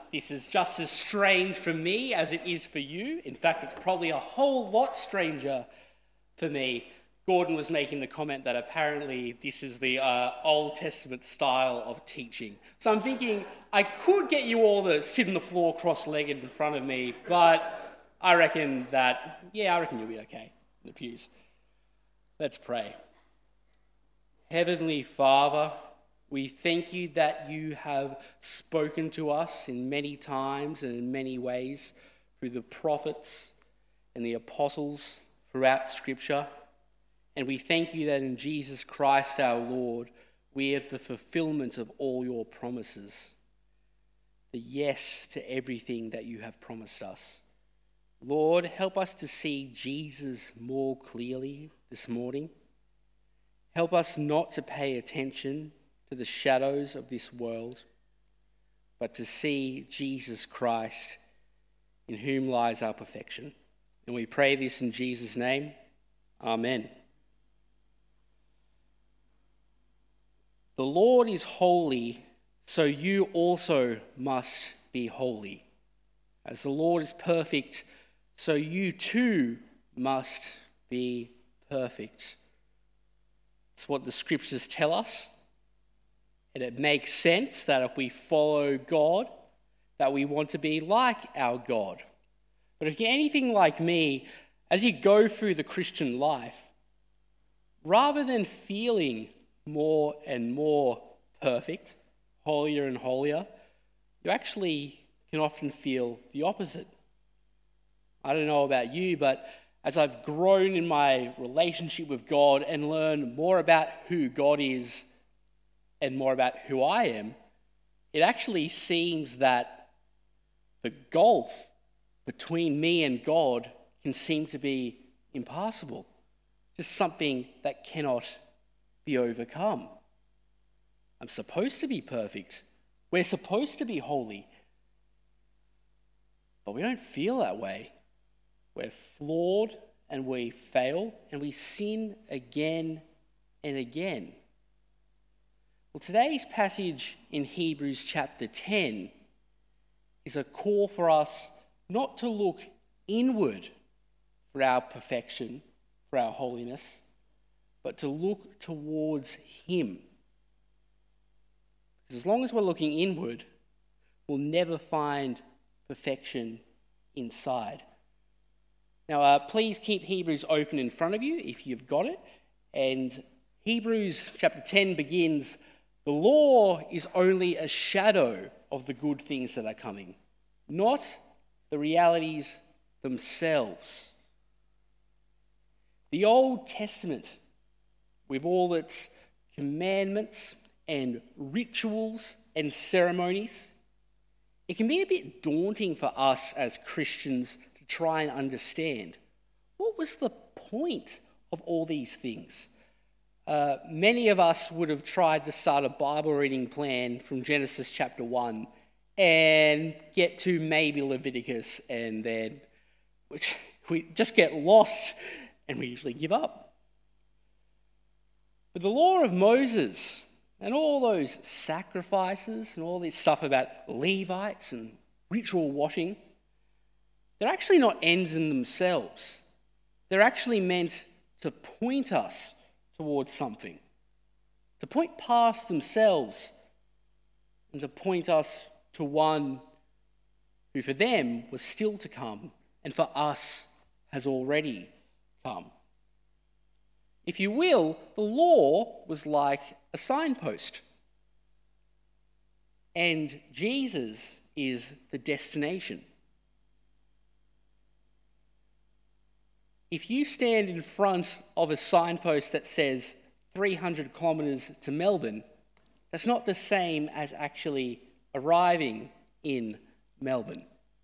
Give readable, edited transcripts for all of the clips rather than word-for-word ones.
This is just as strange for me as it is for you. In fact, it's probably a whole lot stranger for me. Gordon was making the comment that apparently this is the Old Testament style of teaching. So I'm thinking I could get you all to sit on the floor cross-legged in front of me, but I reckon you'll be okay in the pews. Let's pray. Heavenly Father, we thank you that you have spoken to us in many times and in many ways through the prophets and the apostles throughout Scripture. And we thank you that in Jesus Christ our Lord, we have the fulfillment of all your promises, the yes to everything that you have promised us. Lord, help us to see Jesus more clearly this morning. Help us not to pay attention to the shadows of this world, but to see Jesus Christ, in whom lies our perfection. And we pray this in Jesus' name. Amen. The Lord is holy, so you also must be holy. As the Lord is perfect, so you too must be perfect. It's what the scriptures tell us. And it makes sense that if we follow God, that we want to be like our God. But if you're anything like me, as you go through the Christian life, rather than feeling more and more perfect, holier and holier, you actually can often feel the opposite. I don't know about you, but as I've grown in my relationship with God and learned more about who God is and more about who I am, it actually seems that the gulf between me and God can seem to be impassable, just something that cannot be overcome. I'm supposed to be perfect. We're supposed to be holy. But we don't feel that way. We're flawed and we fail and we sin again and again. Well, today's passage in Hebrews chapter 10 is a call for us not to look inward for our perfection, for our holiness, but to look towards Him. Because as long as we're looking inward, we'll never find perfection inside. Now, please keep Hebrews open in front of you if you've got it. And Hebrews chapter 10 begins, "The law is only a shadow of the good things that are coming, not the realities themselves." The Old Testament, with all its commandments and rituals and ceremonies, it can be a bit daunting for us as Christians to try and understand. What was the point of all these things? Many of us would have tried to start a Bible reading plan from Genesis chapter 1 and get to maybe Leviticus, and then we just get lost and we usually give up. But the law of Moses and all those sacrifices and all this stuff about Levites and ritual washing, they're actually not ends in themselves. They're actually meant to point us towards something, to point past themselves and to point us to one who for them was still to come and for us has already come. If you will, the law was like a signpost, and Jesus is the destination. If you stand in front of a signpost that says 300 kilometres to Melbourne, that's not the same as actually arriving in Melbourne.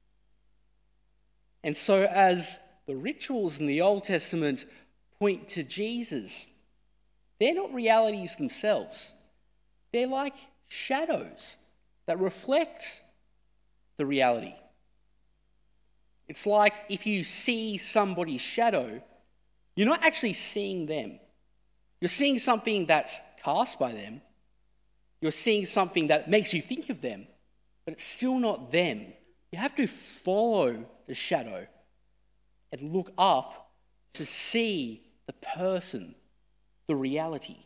And so as the rituals in the Old Testament point to Jesus, they're not realities themselves. They're like shadows that reflect the reality. It's like if you see somebody's shadow, you're not actually seeing them. You're seeing something that's cast by them. You're seeing something that makes you think of them. but it's still not them. You have to follow the shadow and look up to see the person, the reality.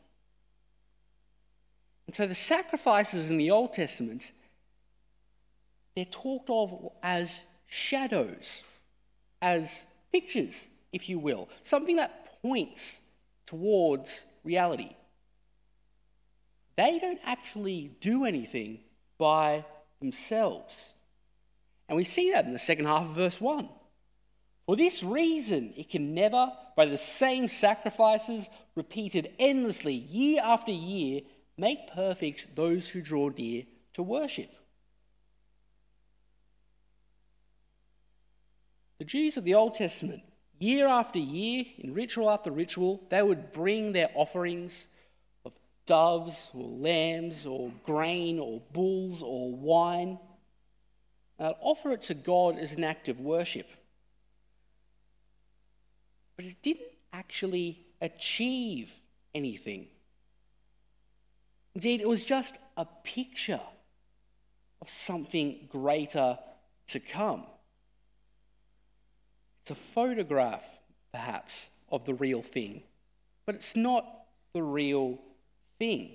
And so the sacrifices in the Old Testament, they're talked of as shadows, as pictures, if you will, something that points towards reality. They don't actually do anything by themselves. And we see that in the second half of verse 1. For this reason, it can never, by the same sacrifices repeated endlessly year after year, make perfect those who draw near to worship. The Jews of the Old Testament, year after year, in ritual after ritual, they would bring their offerings of doves or lambs or grain or bulls or wine. And they'd offer it to God as an act of worship. But it didn't actually achieve anything. Indeed, it was just a picture of something greater to come. It's a photograph, perhaps, of the real thing, but it's not the real thing.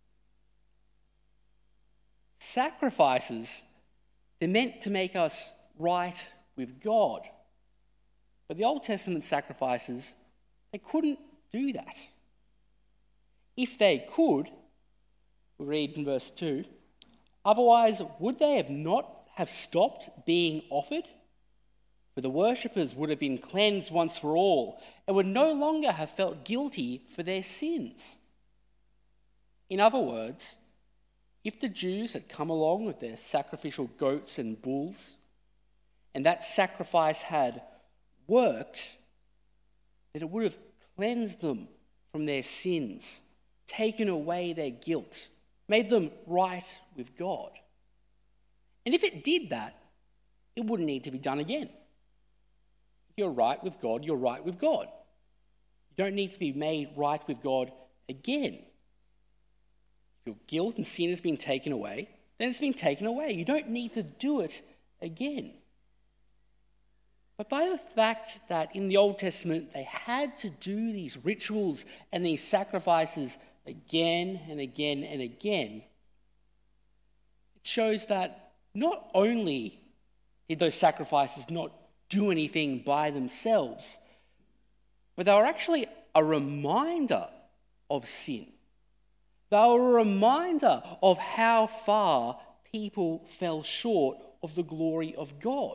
Sacrifices, they're meant to make us right with God. But the Old Testament sacrifices, they couldn't do that. If they could, we read in verse 2, otherwise would they not have stopped being offered? For the worshippers would have been cleansed once for all and would no longer have felt guilty for their sins. In other words, if the Jews had come along with their sacrificial goats and bulls, and that sacrifice had worked, then it would have cleansed them from their sins, taken away their guilt, made them right with God. And if it did that, it wouldn't need to be done again. If you're right with God, you're right with God. You don't need to be made right with God again. If your guilt and sin has been taken away, then it's been taken away. You don't need to do it again. But by the fact that in the Old Testament they had to do these rituals and these sacrifices again and again and again, it shows that not only did those sacrifices not do anything by themselves, but they were actually a reminder of sin. They were a reminder of how far people fell short of the glory of God.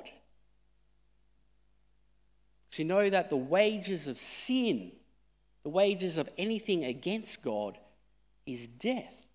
So you know that the wages of sin, the wages of anything against God, is death.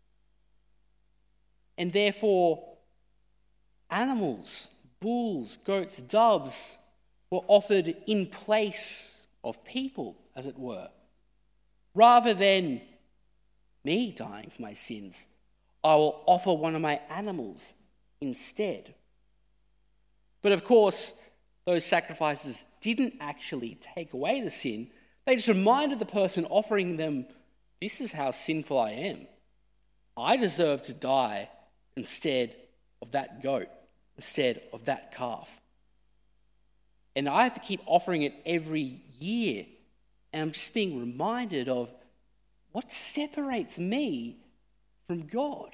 And therefore, animals, bulls, goats, doves were offered in place of people, as it were. Rather than me dying for my sins, I will offer one of my animals instead. But of course, those sacrifices didn't actually take away the sin. They just reminded the person offering them, this is how sinful I am. I deserve to die instead of that goat, instead of that calf. And I have to keep offering it every year. And I'm just being reminded of what separates me from God.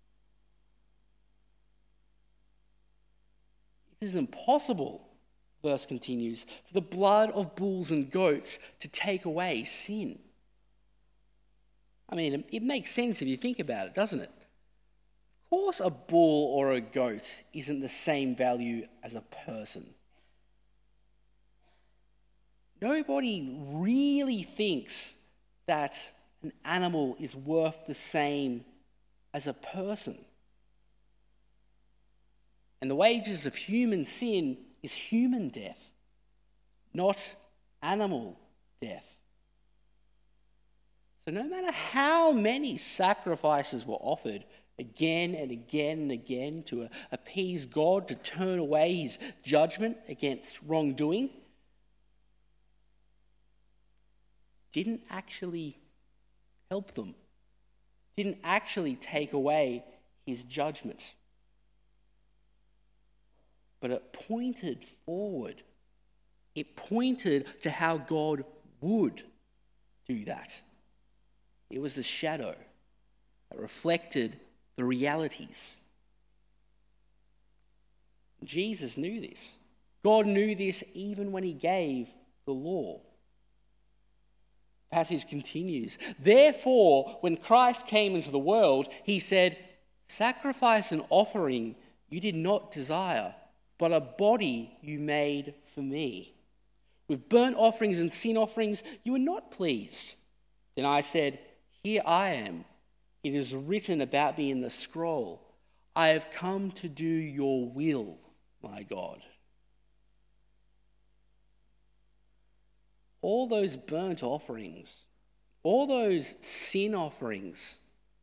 It is impossible, verse continues, for the blood of bulls and goats to take away sin. I mean, it makes sense if you think about it, doesn't it? Of course, a bull or a goat isn't the same value as a person. Nobody really thinks that an animal is worth the same as a person. And the wages of human sin is human death, not animal death. So no matter how many sacrifices were offered again and again and again to appease God, to turn away his judgment against wrongdoing, didn't actually help them, didn't actually take away his judgment. but it pointed forward. It pointed to how God would do that. It was a shadow that reflected the realities. Jesus knew this. God knew this even when he gave the law. The passage continues. Therefore, when Christ came into the world, he said, "Sacrifice and offering you did not desire, but a body you made for me. With burnt offerings and sin offerings you were not pleased." Then I said, "Here I am. It is written about me in the scroll. I have come to do your will, my God." All those burnt offerings, all those sin offerings,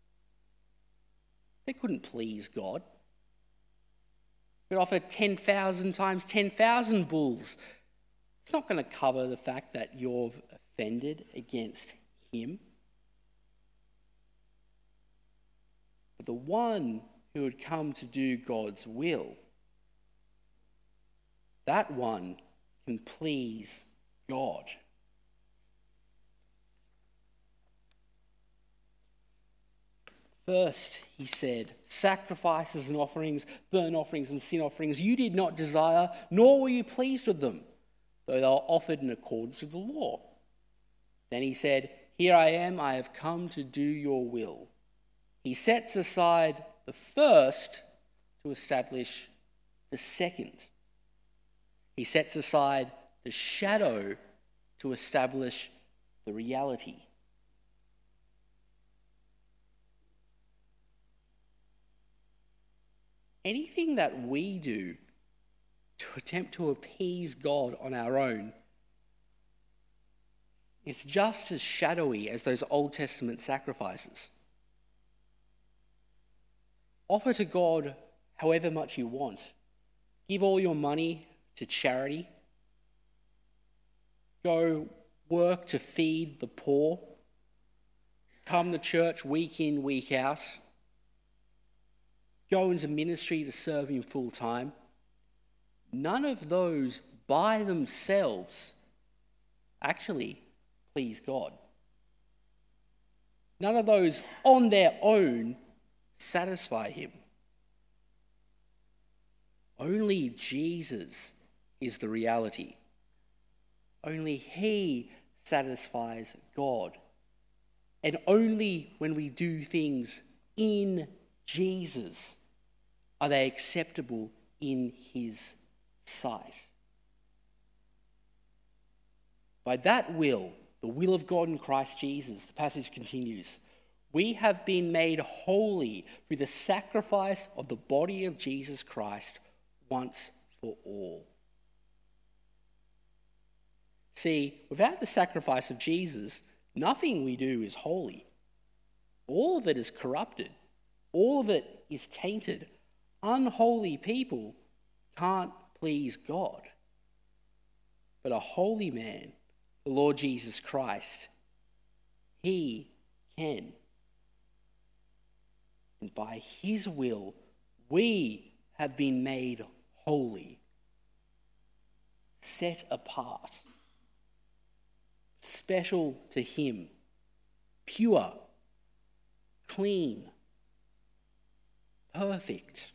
they couldn't please God. You could offer 10,000 times 10,000 bulls. It's not going to cover the fact that you've offended against him. But the one who had come to do God's will, that one can please God. First, he said, sacrifices and offerings, burnt offerings and sin offerings, you did not desire, nor were you pleased with them, though they were offered in accordance with the law. Then he said, "Here I am, I have come to do your will." He sets aside the first to establish the second. He sets aside the shadow to establish the reality. Anything that we do to attempt to appease God on our own is just as shadowy as those Old Testament sacrifices. Offer to God however much you want. Give all your money to charity. Go work to feed the poor. Come to church week in, week out. Go into ministry to serve him full time. None of those by themselves actually please God. None of those on their own satisfy him. Only Jesus is the reality. Only he satisfies God. And only when we do things in Jesus are they acceptable in his sight. By that will, the will of God in Christ Jesus, the passage continues, we have been made holy through the sacrifice of the body of Jesus Christ once for all. See, without the sacrifice of Jesus, nothing we do is holy. All of it is corrupted. All of it is tainted. Unholy people can't please God. But a holy man, the Lord Jesus Christ, he can. And by his will, we have been made holy, set apart, special to him, pure, clean, perfect.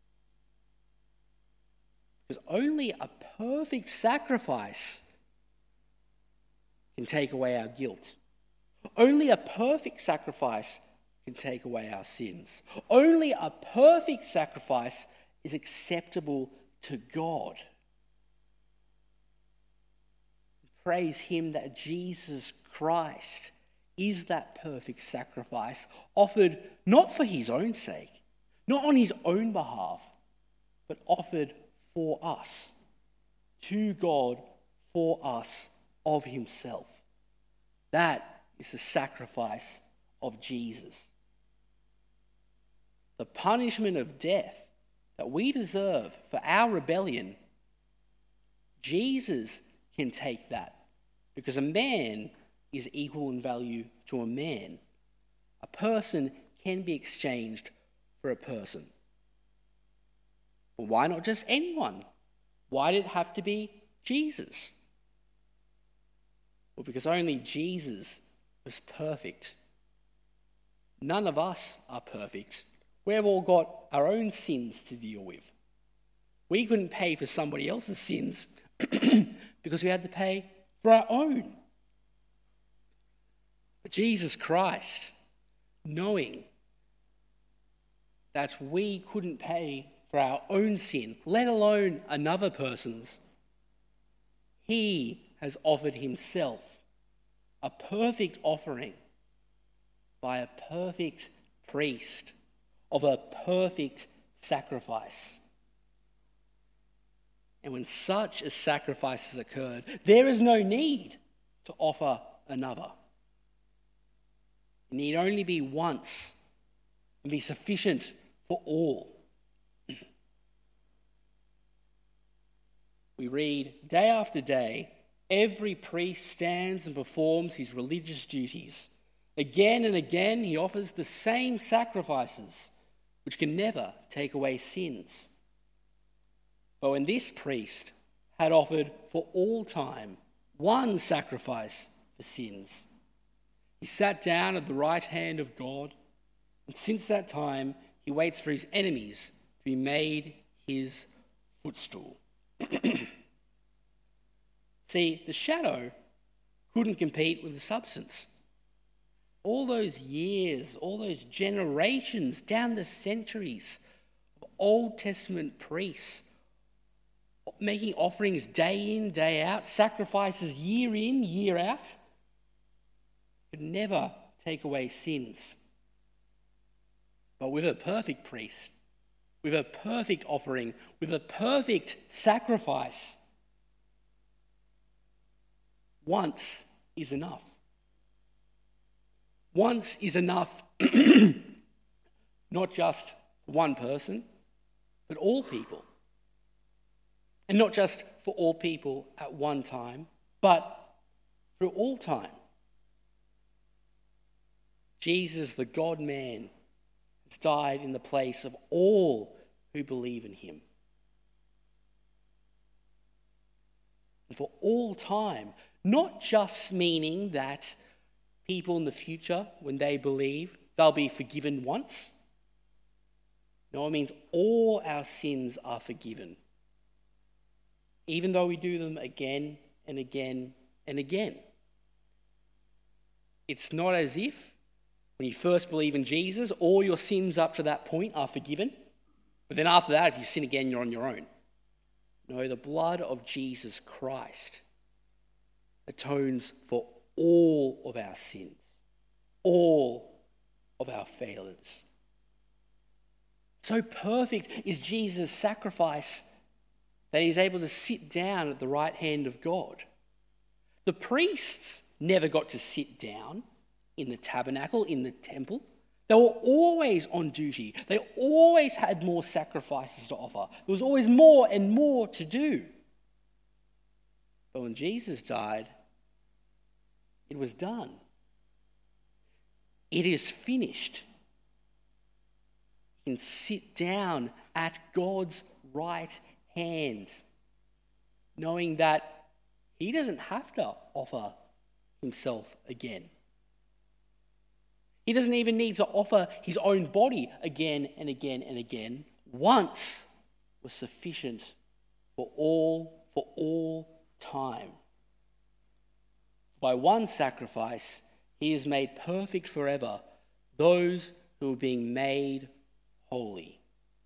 Because only a perfect sacrifice can take away our guilt. Only a perfect sacrifice can take away our sins. Only a perfect sacrifice is acceptable to God. Praise him that Jesus Christ is that perfect sacrifice, offered not for his own sake, not on his own behalf, but offered for us, to God, for us, of himself. That is the sacrifice of Jesus. The punishment of death that we deserve for our rebellion, Jesus can take that, because a man is equal in value to a man. A person can be exchanged for a person. Well, why not just anyone? Why did it have to be Jesus? Well, because only Jesus was perfect. None of us are perfect. We've all got our own sins to deal with. We couldn't pay for somebody else's sins because we had to pay for our own. But Jesus Christ, knowing that we couldn't pay for our own sin, let alone another person's, he has offered himself a perfect offering by a perfect priest of a perfect sacrifice. And when such a sacrifice has occurred, there is no need to offer another. It need only be once and be sufficient for all. We read, day after day, every priest stands and performs his religious duties. Again and again, he offers the same sacrifices, which can never take away sins. But when this priest had offered for all time one sacrifice for sins, he sat down at the right hand of God, and since that time, he waits for his enemies to be made his footstool. See, the shadow couldn't compete with the substance. All those years, all those generations, down the centuries of Old Testament priests making offerings day in, day out, sacrifices year in, year out, could never take away sins. But with a perfect priest, with a perfect offering, with a perfect sacrifice, once is enough. Once is enough, not just for one person, but all people. And not just for all people at one time, but through all time. Jesus, the God-man, has died in the place of all who believe in him. And for all time, not just meaning that people in the future, when they believe, they'll be forgiven once. No, it means all our sins are forgiven, even though we do them again and again and again. It's not as if when you first believe in Jesus, all your sins up to that point are forgiven, but then after that, if you sin again, you're on your own. No, the blood of Jesus Christ atones for all of our sins, all of our failures. So perfect is Jesus' sacrifice that he's able to sit down at the right hand of God. The priests never got to sit down in the tabernacle, in the temple. They were always on duty. They always had more sacrifices to offer. There was always more and more to do. But when Jesus died, it was done. It is finished. You can sit down at God's right hand, knowing that he doesn't have to offer himself again. He doesn't even need to offer his own body again and again and again. Once was sufficient for all time. By one sacrifice, he has made perfect forever those who are being made holy.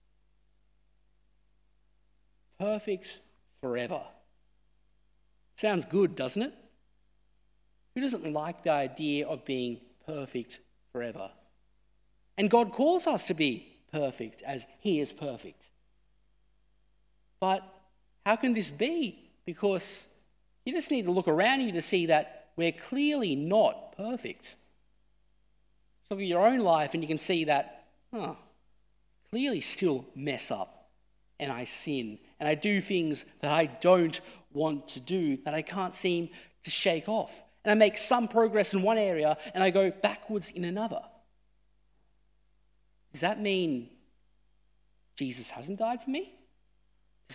Perfect forever. Sounds good, doesn't it? Who doesn't like the idea of being perfect forever? And God calls us to be perfect as he is perfect. But how can this be? Because you just need to look around you to see that we're clearly not perfect. Look at your own life and you can see that, clearly still mess up and I sin and I do things that I don't want to do, that I can't seem to shake off. And I make some progress in one area and I go backwards in another. Does that mean Jesus hasn't died for me?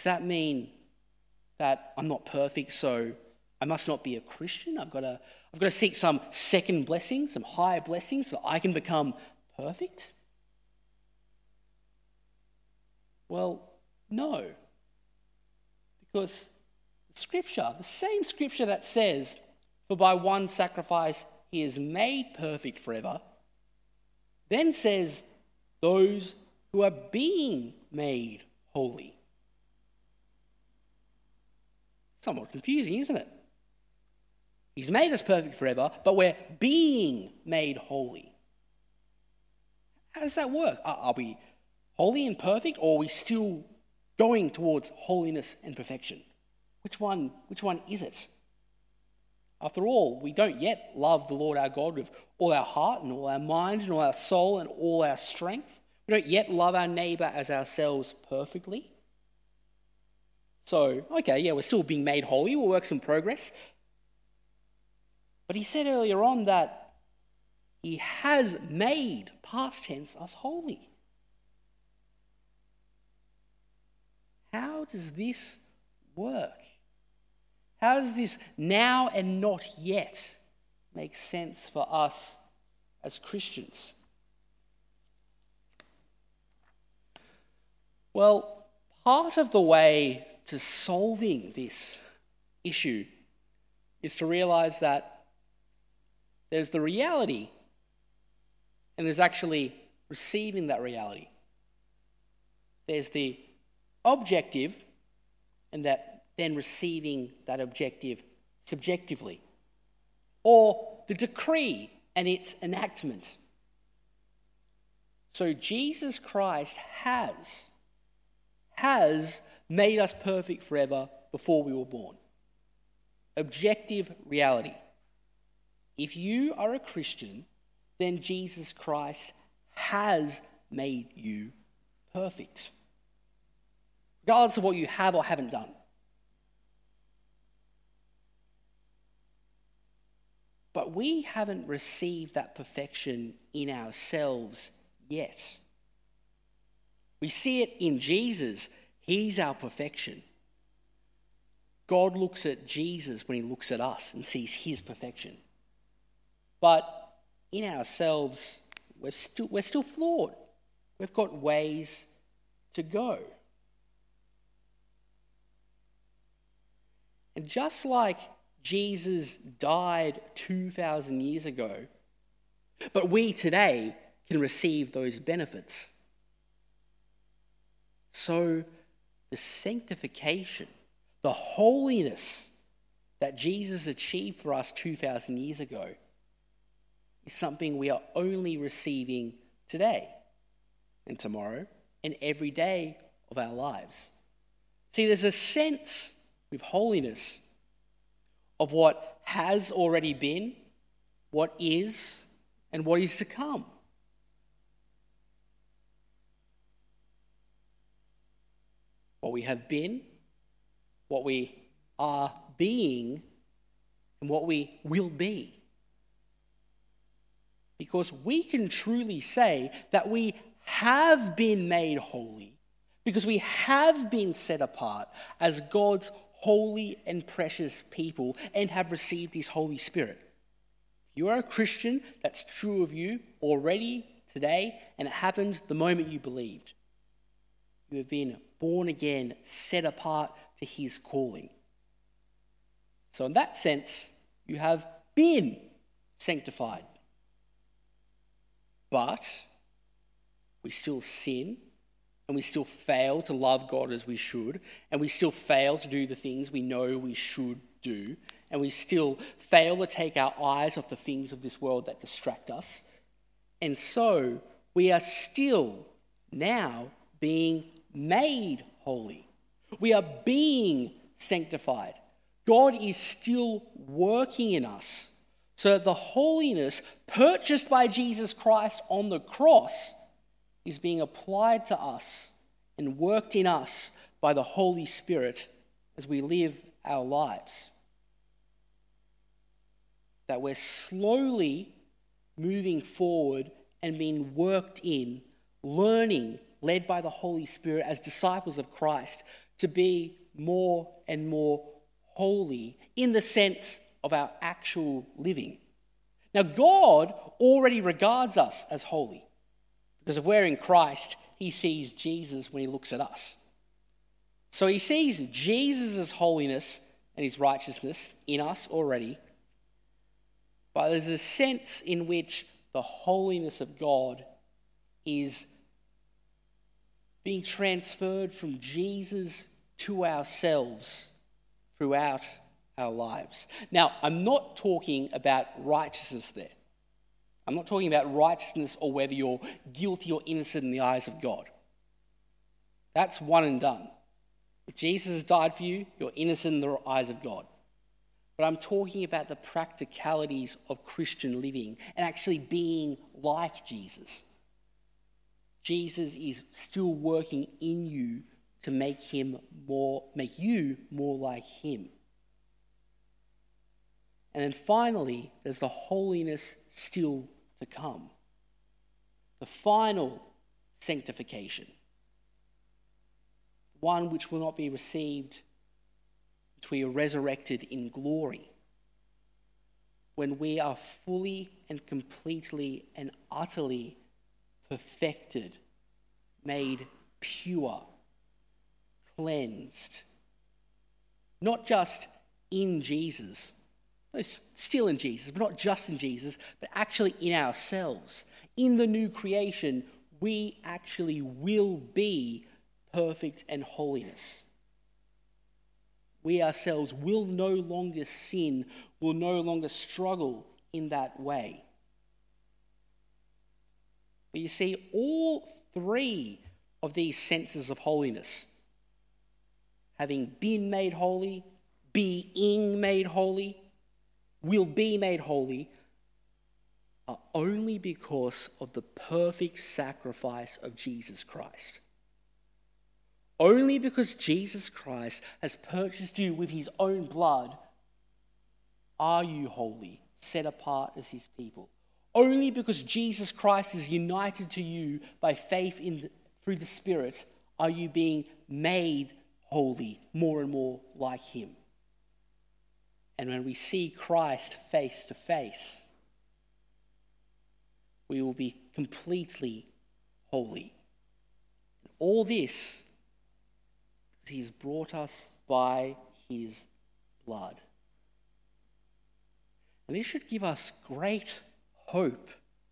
that mean that I'm not perfect, so I must not be a Christian? I've got to seek some second blessing, some higher blessings, so I can become perfect? Well, no. Because Scripture, the same Scripture that says, for by one sacrifice he is made perfect forever, then says those who are being made holy. Somewhat confusing, isn't it? He's made us perfect forever, but we're being made holy. How does that work? Are we holy and perfect, or are we still going towards holiness and perfection? Which one is it? After all, we don't yet love the Lord our God with all our heart and all our mind and all our soul and all our strength. We don't yet love our neighbour as ourselves perfectly. So, okay, yeah, we're still being made holy. We'll work some progress. But he said earlier on that he has made, past tense, us holy. How does this work? How does this now and not yet make sense for us as Christians? Well, part of the way to solving this issue is to realize that there's the reality and there's actually receiving that reality. There's the objective and that then receiving that objective subjectively. Or the decree and its enactment. So Jesus Christ has made us perfect forever before we were born. Objective reality. If you are a Christian, then Jesus Christ has made you perfect, regardless of what you have or haven't done. But we haven't received that perfection in ourselves yet. We see it in Jesus. He's our perfection. God looks at Jesus when he looks at us and sees his perfection. But in ourselves, we're still flawed. We've got ways to go. And just like Jesus died 2,000 years ago, but we today can receive those benefits. So the sanctification, the holiness that Jesus achieved for us 2,000 years ago is something we are only receiving today and tomorrow and every day of our lives. See, there's a sense with holiness of what has already been, what is, and what is to come. What we have been, what we are being, and what we will be. Because we can truly say that we have been made holy, because we have been set apart as God's holy and precious people and have received his Holy Spirit. If you are a Christian, that's true of you already today, and it happened the moment you believed. You have been born again, set apart to his calling. So in that sense, you have been sanctified. But we still sin, and we still fail to love God as we should, and we still fail to do the things we know we should do, and we still fail to take our eyes off the things of this world that distract us. And so we are still now being made holy. We are being sanctified. God is still working in us so that the holiness purchased by Jesus Christ on the cross is being applied to us and worked in us by the Holy Spirit as we live our lives. That we're slowly moving forward and being worked in, learning, led by the Holy Spirit as disciples of Christ, to be more and more holy in the sense of our actual living. Now, God already regards us as holy because if we're in Christ, he sees Jesus when he looks at us. So he sees Jesus' holiness and his righteousness in us already, but there's a sense in which the holiness of God is being transferred from Jesus to ourselves throughout our lives. Now, I'm not talking about righteousness there. I'm not talking about righteousness or whether you're guilty or innocent in the eyes of God. That's one and done. If Jesus has died for you, you're innocent in the eyes of God. But I'm talking about the practicalities of Christian living and actually being like Jesus. Jesus is still working in you to make you more like him. And then finally, there's the holiness still to come. The final sanctification. One which will not be received until we are resurrected in glory. When we are fully and completely and utterly perfected, made pure, cleansed. Not just in Jesus, still in Jesus, but not just in Jesus, but actually in ourselves. In the new creation, we actually will be perfect and holiness. We ourselves will no longer sin, will no longer struggle in that way. But you see, all three of these senses of holiness, having been made holy, being made holy, will be made holy, are only because of the perfect sacrifice of Jesus Christ. Only because Jesus Christ has purchased you with his own blood are you holy, set apart as his people. Only because Jesus Christ is united to you by faith through the Spirit are you being made holy, more and more like him. And when we see Christ face to face, we will be completely holy. All this because he has brought us by his blood. And this should give us great hope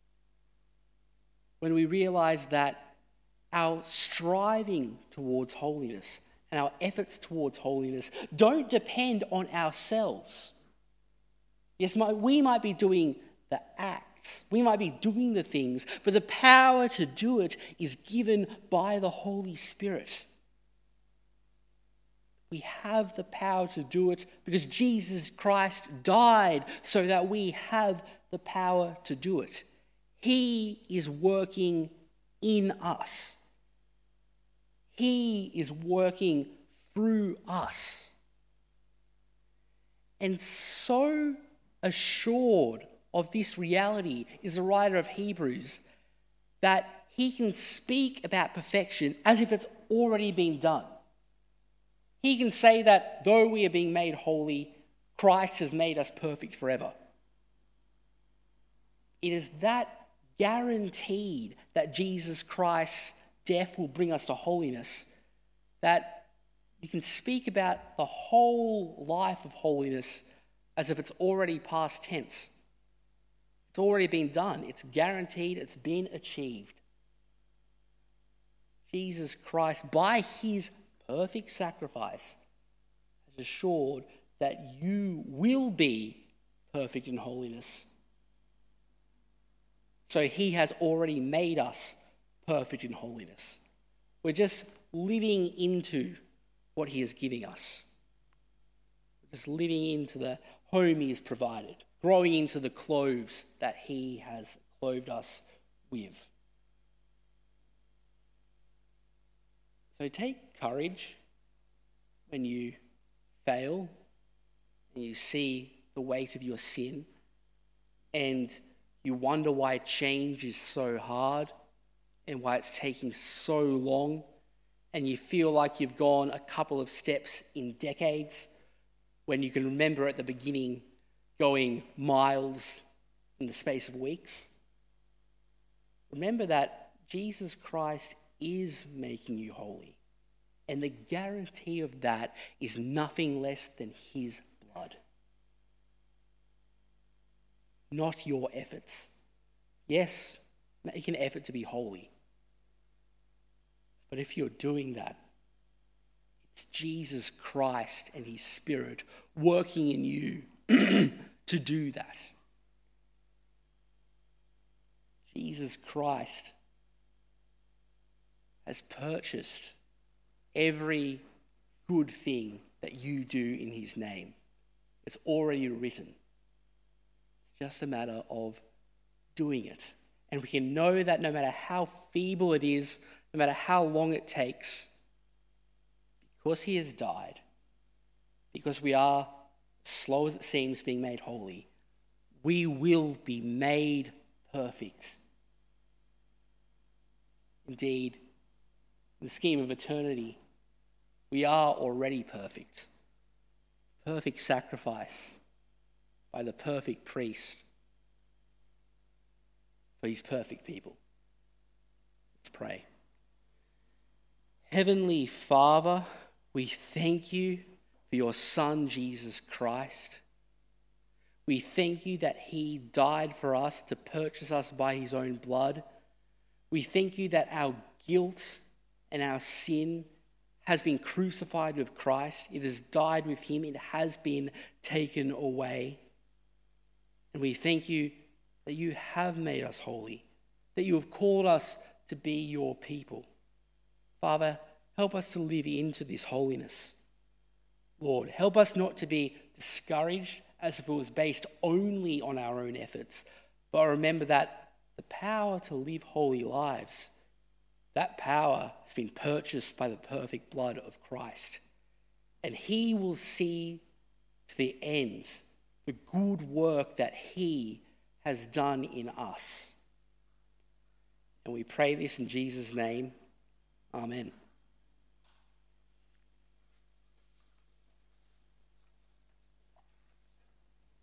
when we realize that our striving towards holiness and our efforts towards holiness don't depend on ourselves. Yes, we might be doing the acts, we might be doing the things, but the power to do it is given by the Holy Spirit. We have the power to do it because Jesus Christ died so that we have the power to do it. He is working in us. He is working through us. And so assured of this reality is the writer of Hebrews that he can speak about perfection as if it's already been done. He can say that though we are being made holy, Christ has made us perfect forever. It is that guaranteed that Jesus Christ's death will bring us to holiness that you can speak about the whole life of holiness as if it's already past tense. It's already been done. It's guaranteed. It's been achieved. Jesus Christ, by his perfect sacrifice, has assured that you will be perfect in holiness. So he has already made us perfect in holiness. We're just living into what he is giving us. We're just living into the home he has provided, growing into the clothes that he has clothed us with. So take courage when you fail and you see the weight of your sin and you wonder why change is so hard and why it's taking so long and you feel like you've gone a couple of steps in decades, when you can remember at the beginning going miles in the space of weeks, remember that Jesus Christ is making you holy. And the guarantee of that is nothing less than his blood. Not your efforts. Yes, make an effort to be holy. But if you're doing that, it's Jesus Christ and his Spirit working in you to do that. Jesus Christ has purchased every good thing that you do in his name. It's already written. It's just a matter of doing it. And we can know that no matter how feeble it is, no matter how long it takes, because he has died, because we are, slow as it seems, being made holy, we will be made perfect. Indeed, in the scheme of eternity, we are already perfect. Perfect sacrifice by the perfect priest for his perfect people. Let's pray. Heavenly Father, we thank you for your Son, Jesus Christ. We thank you that he died for us to purchase us by his own blood. We thank you that our guilt and our sin has been crucified with Christ. It has died with him. It has been taken away. And we thank you that you have made us holy, that you have called us to be your people. Father, help us to live into this holiness. Lord, help us not to be discouraged as if it was based only on our own efforts, but remember that the power to live holy lives, that power has been purchased by the perfect blood of Christ. And he will see to the end the good work that he has done in us. And we pray this in Jesus' name. Amen.